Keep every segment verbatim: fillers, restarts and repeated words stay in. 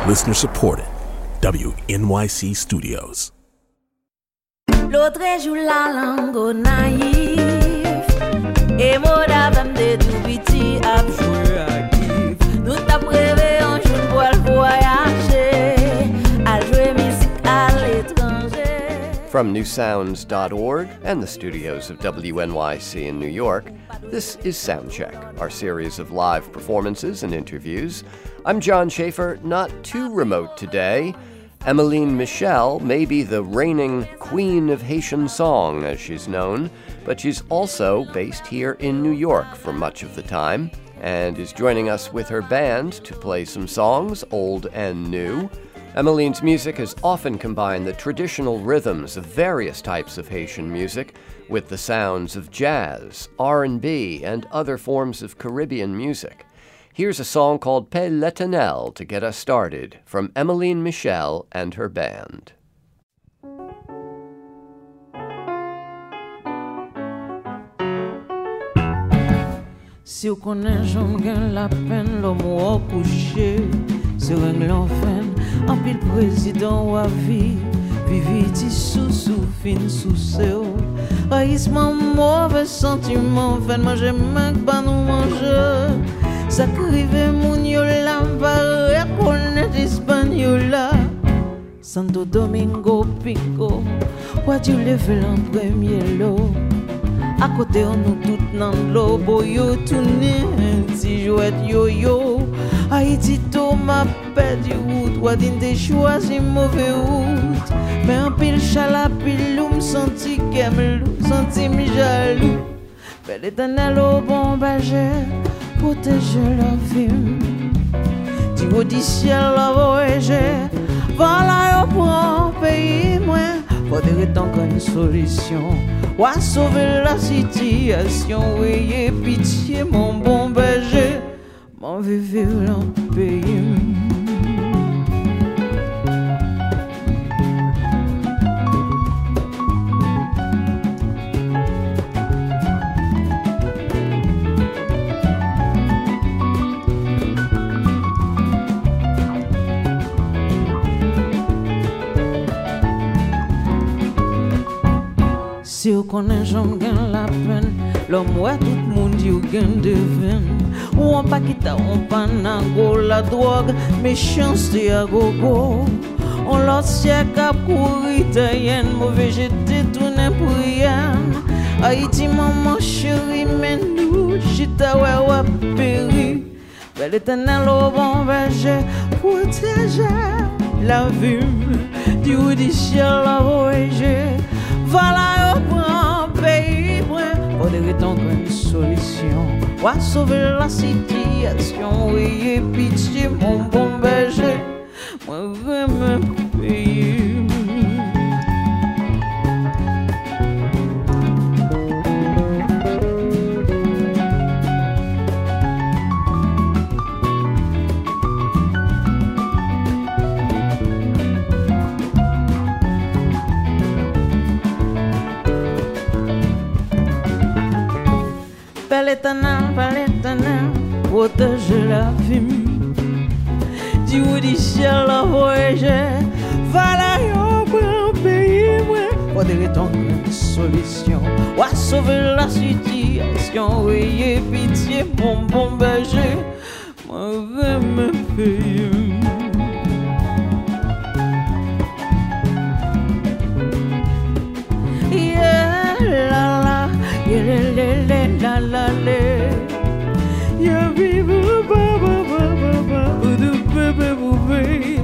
Listener supported. W N Y C Studios. L'autre joue la langue naïve et mon d'avant de tout petit à jouer à Kiev. Nous t'a prévé un jour pour voyager à jouer musique à l'étranger. From new sounds dot org and the studios of W N Y C in New York, this is Soundcheck, our series of live performances and interviews. I'm John Schaefer, not too remote today. Emmeline Michel may be the reigning queen of Haitian song, as she's known, but she's also based here in New York for much of the time, and is joining us with her band to play some songs, old and new. Emmeline's music has often combined the traditional rhythms of various types of Haitian music with the sounds of jazz, R and B, and other forms of Caribbean music. Here's a song called Paix l'Éternel to get us started from Emmeline Michel and her band. Si ou konen jom gen la pen l'homme ou couché, se règle enfin, en pile président ou à vie, viviti sous sous fin sous seo, haïsement mauvais sentiment, fait manger manque pas nous manger. Ça crive moun yo la va reconnaître Hispaniola Santo Domingo Pico What you live en premier lot à côté on nous tout nan l'eau boyo tourner si jouet yo yo Haïti to ma perdu route What in te choisi mauvais route mais en pile chala pile me senti qu'aime senti mi jaloux Bel éternel au bon berger protéger la vie du haut du ciel la voyager voilà au point pays moins faudrait encore une solution ou à sauver la situation ayez pitié mon bon berger mon vivre dans le pays Si ou konen jom gen la pen L'homme ou tout moun di ou gen de ven Ou an pa kita ou pa nan go la drogue Méchanceté à gogo On lot siècle a couri tayen Mauvais jeté tourné pour rien Haïti maman chérie mais nous Chita ouais ouais péri Bel éternel au bon berger Protéger la vie Du haut du ciel la voyager Voilà au grand pays, faudrait donc une solution. Ou à sauver la situation, ayez pitié, mon bon berger, moi vraiment pays. Bel éternel, bel éternel, protège la vie du haut du ciel la voyager voilà au grand pays faudrait donc une solution ou à sauver la situation ayez pitié mon bon berger moi vraiment pays yeah la la yeah la la la la ya vive ba ba ba ba ba de bébé bébé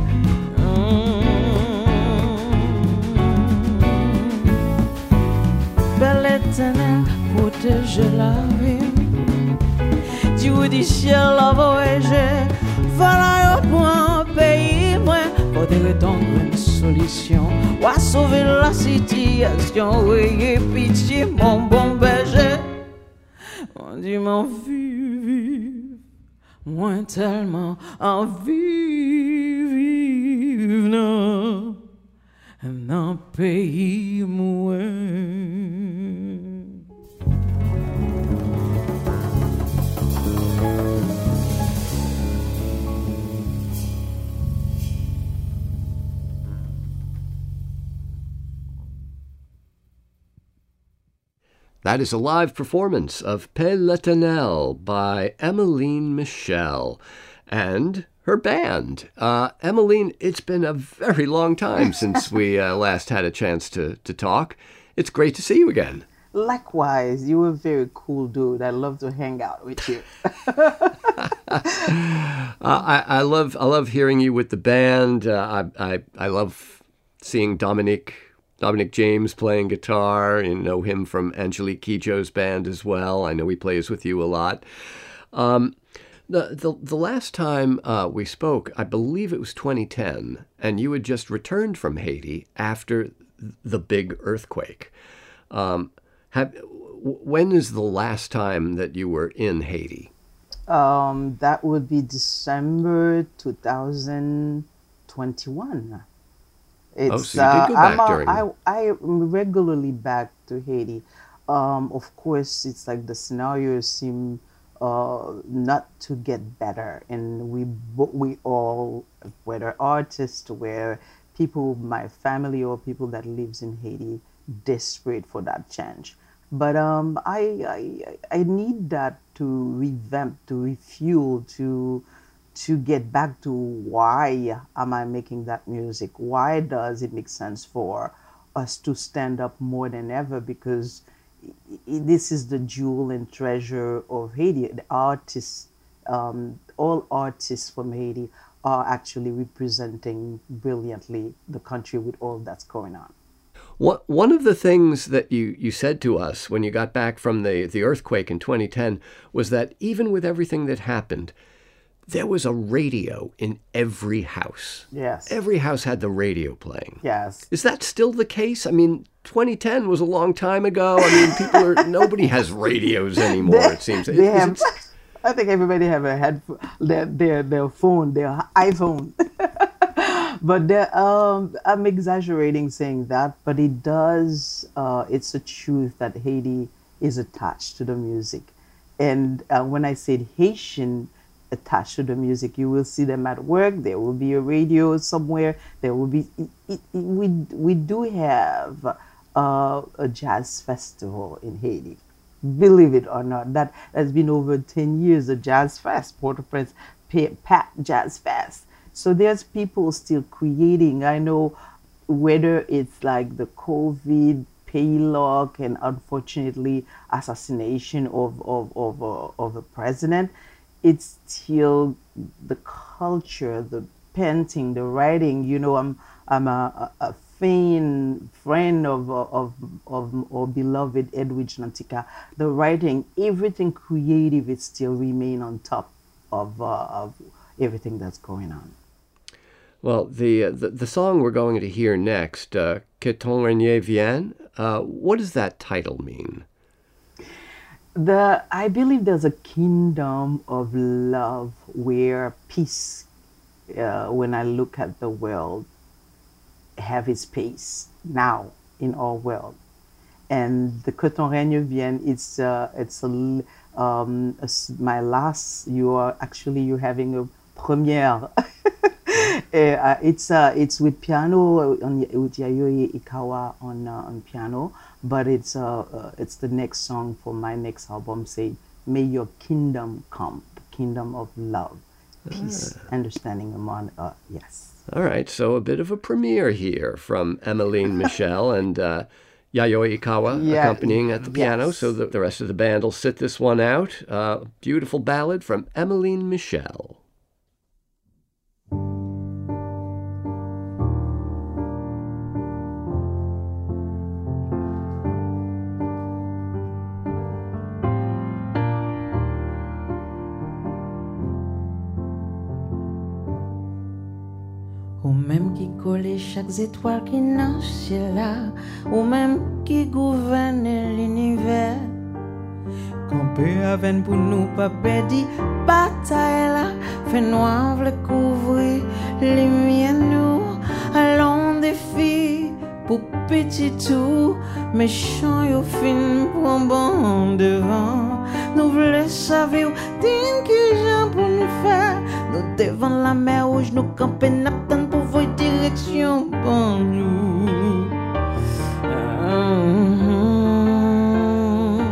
Bel éternel protège la vie du haut du ciel la voyager voilà au point pays moins faudrait donc une solution ou à sauver la situation ayez pitié mon bon berger on dit m'en vivre moi tellement envie vivre non un pays moins That is a live performance of Paix l'Éternel by Emmeline Michel and her band. Uh, Emmeline, it's been a very long time since we uh, last had a chance to, to talk. It's great to see you again. Likewise, you were a very cool dude. I love to hang out with you. uh, I, I love I love hearing you with the band. Uh, I, I I love seeing Dominic Dominic James playing guitar. You know him from Angelique Kidjo's band as well. I know he plays with you a lot. Um, the, the the last time uh, we spoke, I believe it was twenty ten, and you had just returned from Haiti after the big earthquake. Um, have, when is the last time that you were in Haiti? Um, that would be December two thousand twenty-one. It's, oh, so you did go back uh, during... I, I am regularly back to Haiti. Um, of course, it's like the scenarios seem uh, not to get better. And we we all, whether artists, whether people, my family or people that lives in Haiti, desperate for that change. But um, I, I I need that to revamp, to refuel, to to get back to why am I making that music? Why does it make sense for us to stand up more than ever? Because this is the jewel and treasure of Haiti. The artists, um, all artists from Haiti are actually representing brilliantly the country with all that's going on. What, one of the things that you, you said to us when you got back from the, the earthquake in twenty ten was that even with everything that happened, there was a radio in every house. Yes. Every house had the radio playing. Yes. Is that still the case? I mean, twenty ten was a long time ago. I mean, people are, nobody has radios anymore, they, it seems. They Is have, it, I think everybody have a headphone, their, their, their phone, their iPhone. But the, um, I'm exaggerating saying that, but it does, uh, it's a truth that Haiti is attached to the music. And uh, when I said Haitian attached to the music, you will see them at work, there will be a radio somewhere, there will be, it, it, we, we do have uh, a jazz festival in Haiti. Believe it or not, that has been over ten years, a jazz fest, Port-au-Prince Pat Jazz Fest. So there's people still creating. I know whether it's like the COVID, paylock, and unfortunately assassination of, of, of, uh, of a president, it's still the culture, the painting, the writing. You know, I'm, I'm a, a fan, friend of, of, of our beloved Edwidge Nantika. The writing, everything creative, it still remain on top of, uh, of everything that's going on. Well, the, uh, the the song we're going to hear next, uh, Que ton règne vienne, uh, what does that title mean? The I believe there's a kingdom of love where peace, uh, when I look at the world, have its place now in our world. And the Que ton règne vienne, it's, uh, it's a, um, a, my last, you are actually, you're having a premiere. Uh, it's uh, it's with piano, on, with Yayoi Ikawa on uh, on piano, but it's uh, uh, it's the next song for my next album. Say, may your kingdom come, the kingdom of love, peace, ah. understanding among uh, yes. All right, so a bit of a premiere here from Emmeline Michel and uh, Yayoi Ikawa yeah, accompanying at the piano. Yes. So the, the rest of the band will sit this one out. Uh, beautiful ballad from Emmeline Michel. Ou même qui colle chaque étoile qui dans ciel là, ou même qui gouverne l'univers. Campé avec pour nous pas perdre bataille là, fait noir le couvrir lumière nous, allons défi pour petit tout, méchant yo fin pour un bon devant. Nous voulons savoir din qui j'en pour nous faire. Nous devant la mer rouge, nous camper n'attend pour vos directions pour nous. Mm-hmm.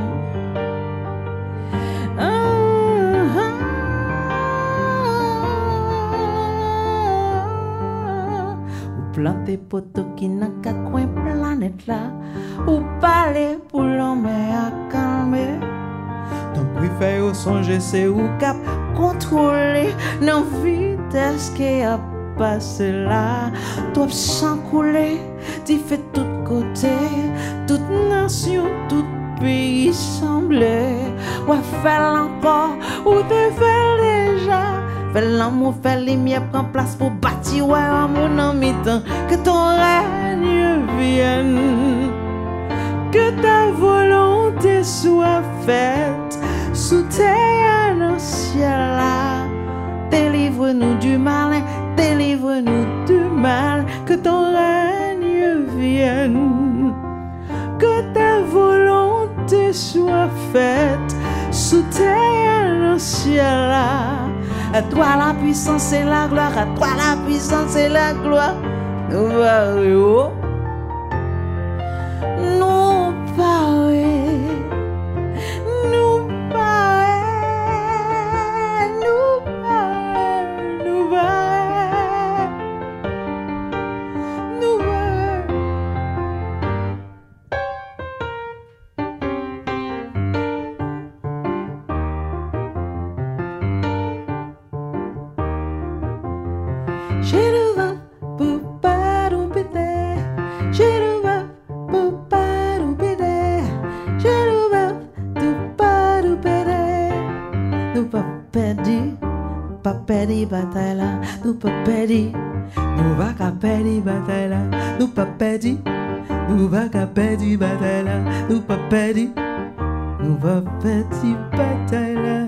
planter poto qui nan kat coin planète là, ou parler pour l'homme à calmer. Ton préféré songer c'est ou cap contrôler non vitesse qui a passé là, toi sans couler, tu fais tout côté, toute nation, tout pays semblait, ou faire encore, ou te faire déjà. Fais l'amour, fais les lumière, prends place pour bâtir, ouais, amour en mi-temps, que ton règne vienne, que ta volonté soit faite, sous terre dans le ciel là. Délivre-nous du mal, délivre-nous du mal, que ton règne vienne, que ta volonté soit faite, sous terre dans le ciel là. À toi la puissance et la gloire, à toi la puissance et la gloire. Nous parlons, nous parlons, nous parlons, nous parlons, nous parlons, nous parlons. Shiruva, buparu bide. Shiruva, buparu bide. Shiruva, buparu bide. Nous pas perdu, pas perdu bataille là. Nous pas perdu, nous va qu'à perdu bataille là. Nous pas perdu, nous va qu'à perdu bataille là. Nous pas perdu, nous va perdu bataille là.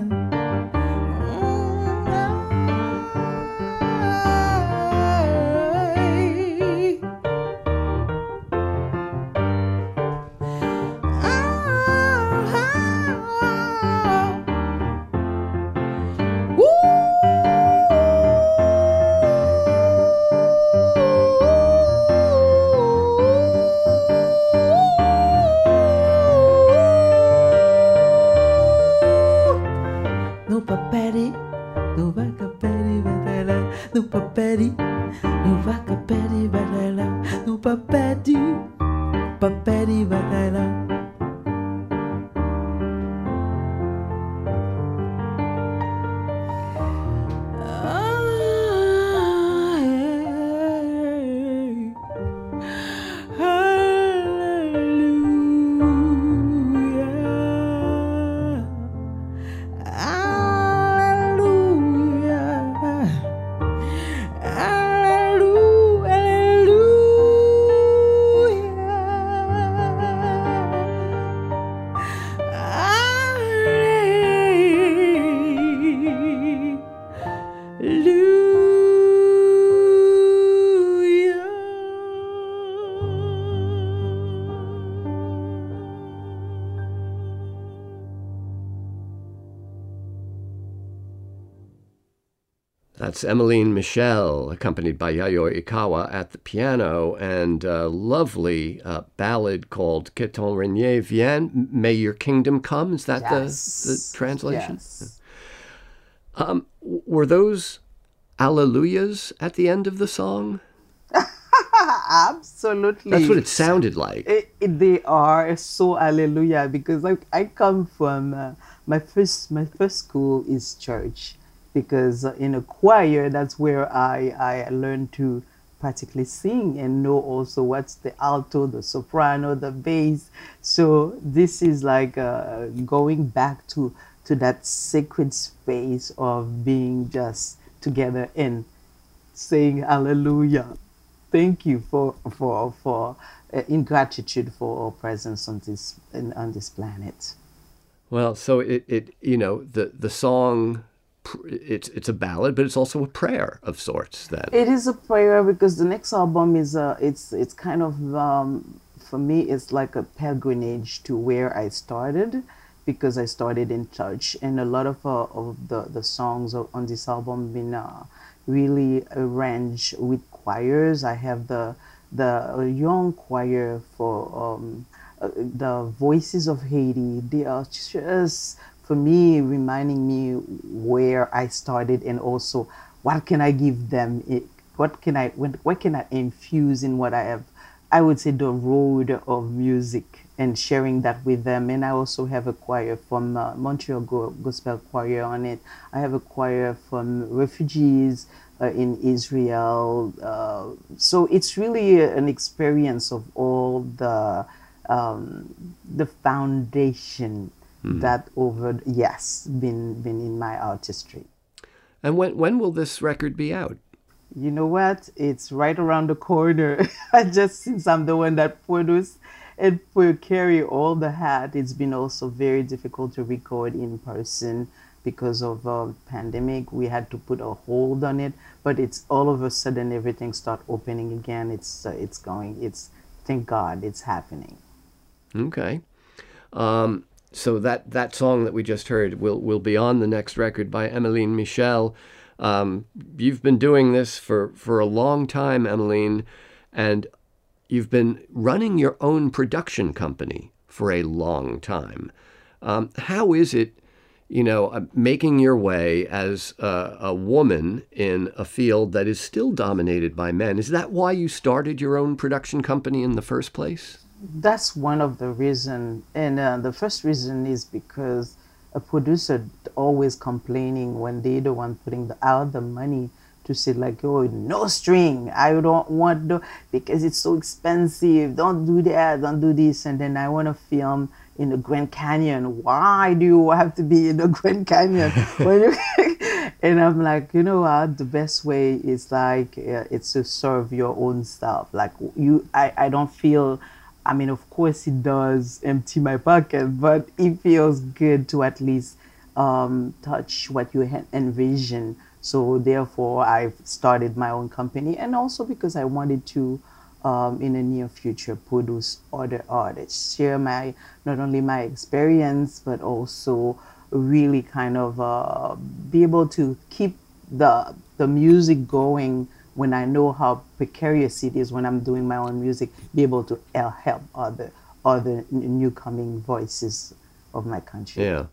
That's Emmeline Michel, accompanied by Yayoi Ikawa at the piano, and a lovely uh, ballad called Que ton règne vienne, May Your Kingdom Come. Is that yes. the, the translation? Yes. Um, were those alleluias at the end of the song? Absolutely. That's what it sounded like. It, it, they are so hallelujah, because like I come from uh, my first my first school is church. Because in a choir, that's where I, I learned to practically sing and know also what's the alto, the soprano, the bass. So this is like uh, going back to, to that sacred space of being just together and saying hallelujah. Thank you for, for, for uh, in gratitude for our presence on this, in, on this planet. Well, so it, it you know, the, the song... It's it's a ballad, but it's also a prayer of sorts. Then it is a prayer, because the next album is a it's it's kind of um, for me it's like a pilgrimage to where I started, because I started in church, and a lot of uh, of the the songs on this album been uh, really arranged with choirs. I have the the young choir for um, uh, the Voices of Haiti. They are just, for me, reminding me where I started, and also what can I give them what can I what, what can I infuse in what I have, I would say, the road of music, and sharing that with them. And I also have a choir from uh, Montreal Go- Gospel Choir on it. I have a choir from refugees uh, in Israel. Uh, so it's really a, an experience of all the um, the foundation mm. that over yes been been in my artistry. And when when will this record be out? You know what? It's right around the corner. Just since I'm the one that produced and will carry all the hat, it's been also very difficult to record in person because of uh, pandemic. We had to put a hold on it, but it's all of a sudden everything start opening again. It's uh, it's going. It's thank God it's happening. Okay. Um, so that that song that we just heard will will be on the next record by Emmeline Michel. Um, you've been doing this for, for a long time, Emmeline, and you've been running your own production company for a long time. Um, how is it, you know, uh, making your way as a, a woman in a field that is still dominated by men? Is that why you started your own production company in the first place? That's one of the reasons. And uh, the first reason is because a producer always complaining when they the one putting the, out the money to say like, oh, no string, I don't want to, because it's so expensive, don't do that, don't do this. And then I want to film in the Grand Canyon. Why do you have to be in the Grand Canyon? when you and I'm like, you know what, the best way is like, uh, it's to serve your own stuff. Like you, I, I don't feel, I mean, of course it does empty my pocket, but it feels good to at least um, touch what you envision. So therefore, I've started my own company, and also because I wanted to, um, in the near future, produce other artists, share my not only my experience, but also really kind of uh, be able to keep the the music going. When I know how precarious it is when I'm doing my own music, be able to help other other new coming voices of my country. Yeah.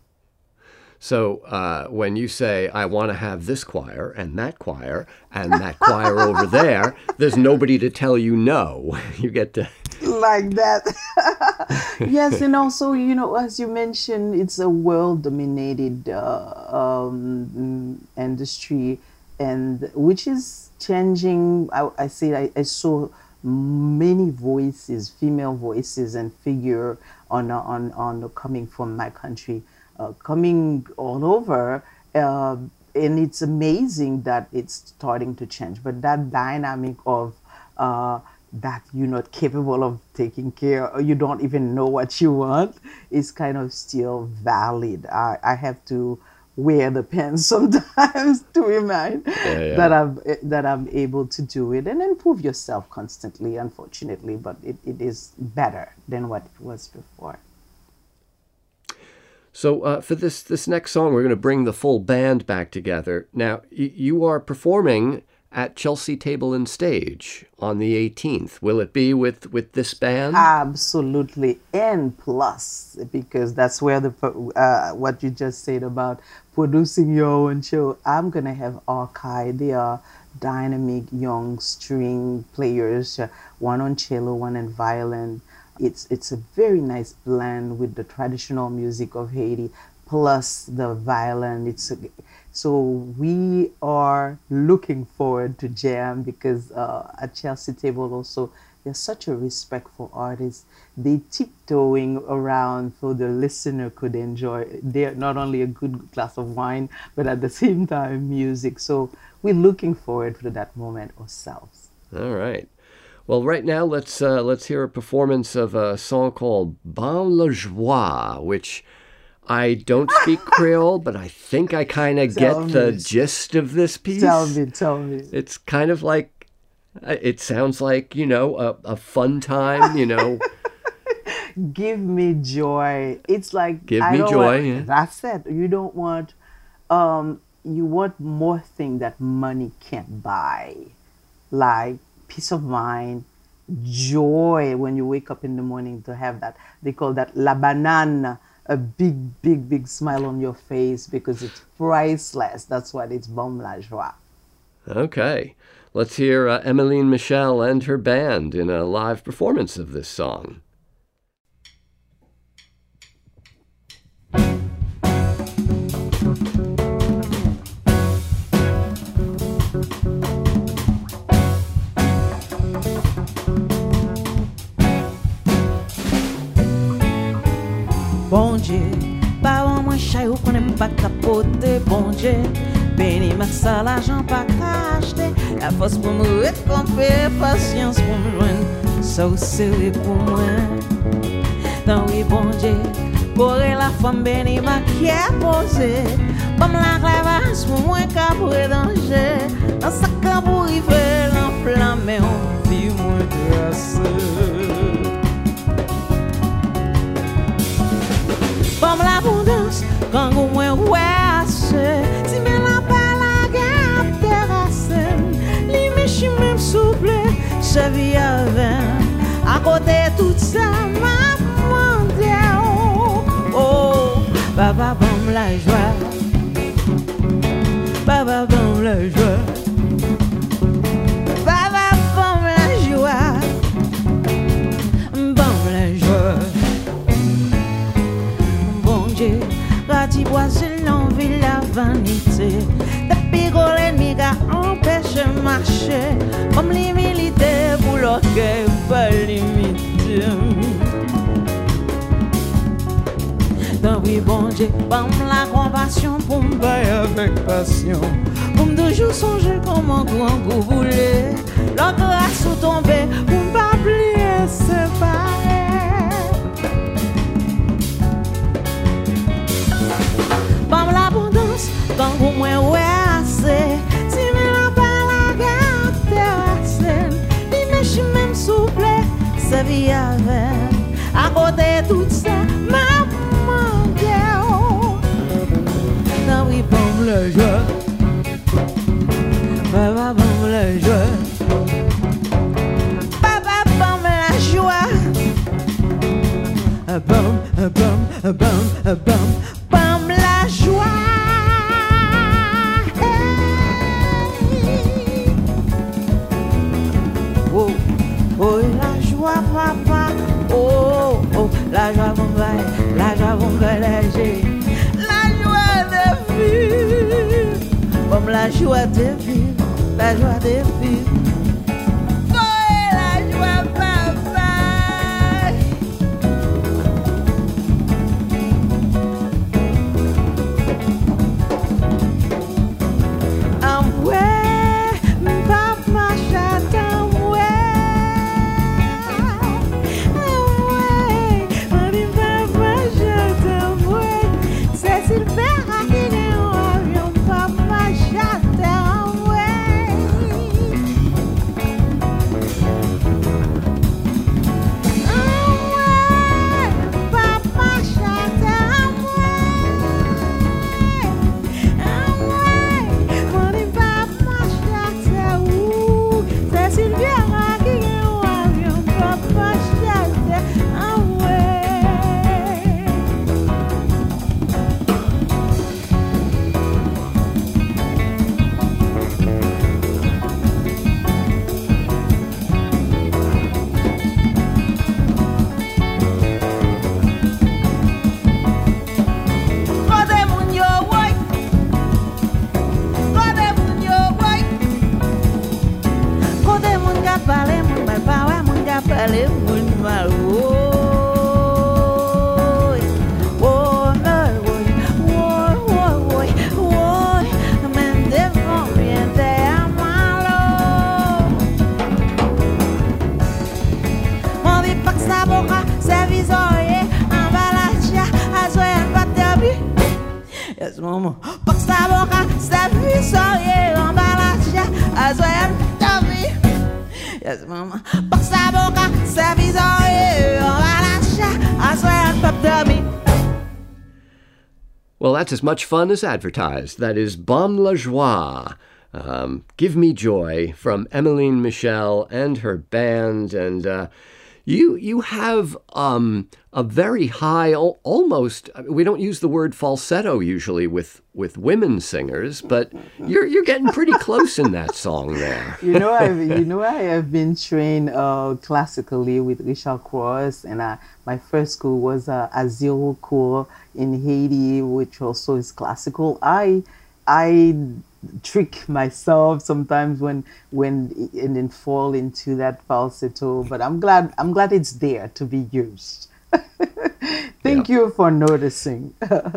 So uh, when you say, I want to have this choir and that choir and that choir over there, there's nobody to tell you no. You get to... Like that. Yes, and also, you know, as you mentioned, it's a world-dominated uh, um, industry, and which is changing. I, I say I, I saw many voices, female voices and figure on on on coming from my country, uh, coming all over, uh, and it's amazing that it's starting to change. But that dynamic of uh, that you're not capable of taking care, or you don't even know what you want, is kind of still valid. I, I have to wear the pants sometimes to remind yeah, yeah. that I'm that I'm able to do it and improve yourself constantly, unfortunately, but it, it is better than what it was before. So uh, for this this next song, we're going to bring the full band back together. Now, y- you are performing at Chelsea Table and Stage on the eighteenth. Will it be with, with this band? Absolutely, and plus, because that's where the uh, what you just said about producing your own show. I'm gonna have Archive. They are dynamic young string players, uh, one on cello, one on violin. It's it's a very nice blend with the traditional music of Haiti plus the violin. It's a, so we are looking forward to jam, because uh, at Chelsea Table also they're such a respectful artist. They tiptoeing around so the listener could enjoy. They're not only a good glass of wine, but at the same time music. So we're looking forward to that moment ourselves. All right. Well, right now let's uh, let's hear a performance of a song called Bon La Joie, which I don't speak Creole, but I think I kind of get me. the gist of this piece. Tell me, tell me. It's kind of like, it sounds like, you know, a, a fun time, you know. Give me joy. It's like, Give I me don't joy, want, yeah. That's it. You don't want, um, you want more things that money can't buy. Like peace of mind, joy when you wake up in the morning to have that. They call that la banane. A big, big, big smile on your face, because it's priceless. That's what it's, Bon La Joie. Okay. Let's hear uh, Emmeline Michel and her band in a live performance of this song. Bon Dieu, pas en moins chaillot qu'on aime pas capoter. Bon Dieu, béni ma ça l'argent pas acheter. La force pour me récompenser, patience pour me joindre. Ça c'est pour moi. Dans oui bon Dieu, corée la femme béni ma qui est posée. Comme la clavage pour moi qu'à pour danger. Dans sa camp pour river l'enflammer, on vit moins grâce. Comme l'abondance, quand vous moins ouest, si mais la la guerre terrasse, les méchants même souple, se vit avec, à côté tout ça, m'a demandé, oh, oh, baba bam la joie, baba bam la joie, baba bam la joie, bam la joie. Rati boisé l'envie la vanité. Depuis que l'ennemi a empêché de marcher, comme les militaires pour l'orgueil pas limité. Dans oui bon Dieu, bam la compassion pour me bailler avec passion. Pour me toujours songer comme un grand goût voulait. La grâce ou tomber, pour me pas oublier séparer. Bam l'abondance, quand vous moins ouais assez. Si mais la pas la guerre terrasse, les méchants même souple, ça vit avec. À côté tout ça, maman guerre. Dans oui bam le joie, baba bam le joie, baba bam la joie, bam bam bam bam. Joie, hey. Oh, oh, la joie, papa. Oh, oh, la joie, mon bail, la joie, mon collège. La joie de vivre, comme la joie de vivre, la joie de vivre. Oh, la joie, papa. Yes, mama. Box ta boca, sta vie soye, emballage, azoyan tabi. Yes, mama. Box ta boca, sta vie soye, emballage, azoyan tabi. Well, that's as much fun as advertised. That is Bam la Joie, um, Give Me Joy, from Emmeline Michel and her band. And uh, You you have um, a very high, almost. We don't use the word falsetto usually with, with women singers, but you're you're getting pretty close in that song there. You know, I've you know I have been trained uh, classically with Richard Cross, and I, my first school was uh, Aziro Cour in Haiti, which also is classical. I I. trick myself sometimes when when and then fall into that falsetto, but I'm glad I'm glad it's there to be used. Thank yeah. you for noticing.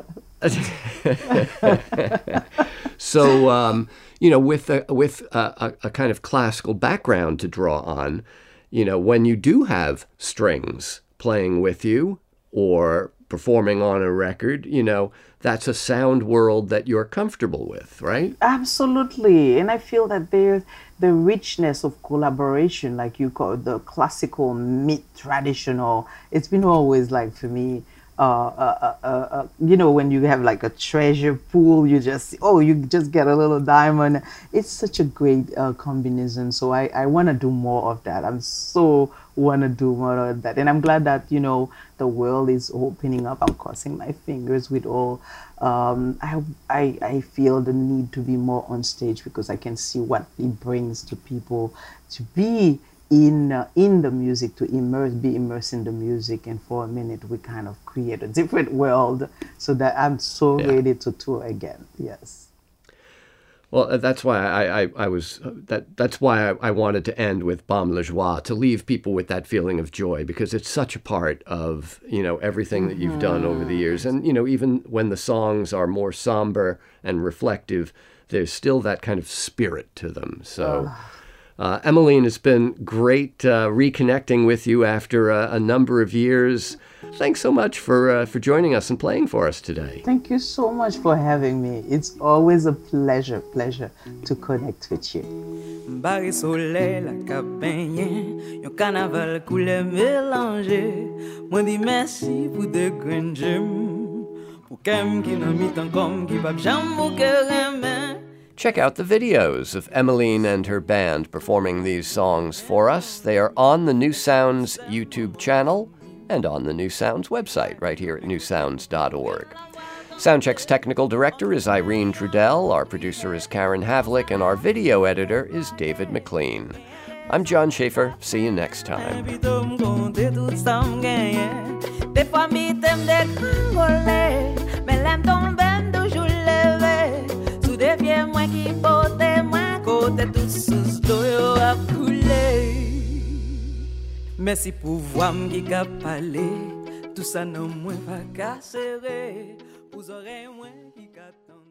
So um, you know, with a, with a, a kind of classical background to draw on, you know, when you do have strings playing with you or performing on a record, you know, that's a sound world that you're comfortable with, right? Absolutely. And I feel that there's the richness of collaboration, like you call it, the classical, mid-traditional. It's been always like, for me, uh, uh, uh, uh, you know, when you have like a treasure pool, you just, oh, you just get a little diamond. It's such a great uh, combination. So I, I want to do more of that. I'm so want to do more of that. And I'm glad that, you know, the world is opening up. I'm crossing my fingers with all. Um, I, I, I feel the need to be more on stage because I can see what it brings to people to be in uh, in the music, to immerse, be immersed in the music. And for a minute, we kind of create a different world so that I'm so yeah. ready to tour again. Yes. Well, that's why I, I, I was that that's why I, I wanted to end with Baume la Joie, to leave people with that feeling of joy, because it's such a part of, you know, everything that you've done over the years. And, you know, even when the songs are more somber and reflective, there's still that kind of spirit to them. So, uh, Emmeline, it's been great uh, reconnecting with you after a, a number of years. Thanks so much for uh, for joining us and playing for us today. Thank you so much for having me. It's always a pleasure, pleasure to connect with you. Barre soleil la cabagne, yon carnaval couleur mélangé. Moi dis merci pour de grands gemmes, pour kem qui nan mitan comme qui va jam au cœur aimé. Check out the videos of Emmeline and her band performing these songs for us. They are on the New Sounds YouTube channel and on the New Sounds website right here at new sounds dot org. Soundcheck's technical director is Irene Trudell, our producer is Karen Havlick, and our video editor is David McLean. I'm John Schaefer. See you next time. Merci pour voir m'ki ka parler, tout ça non moins pas ka serrer, pour oreilles moins qui ka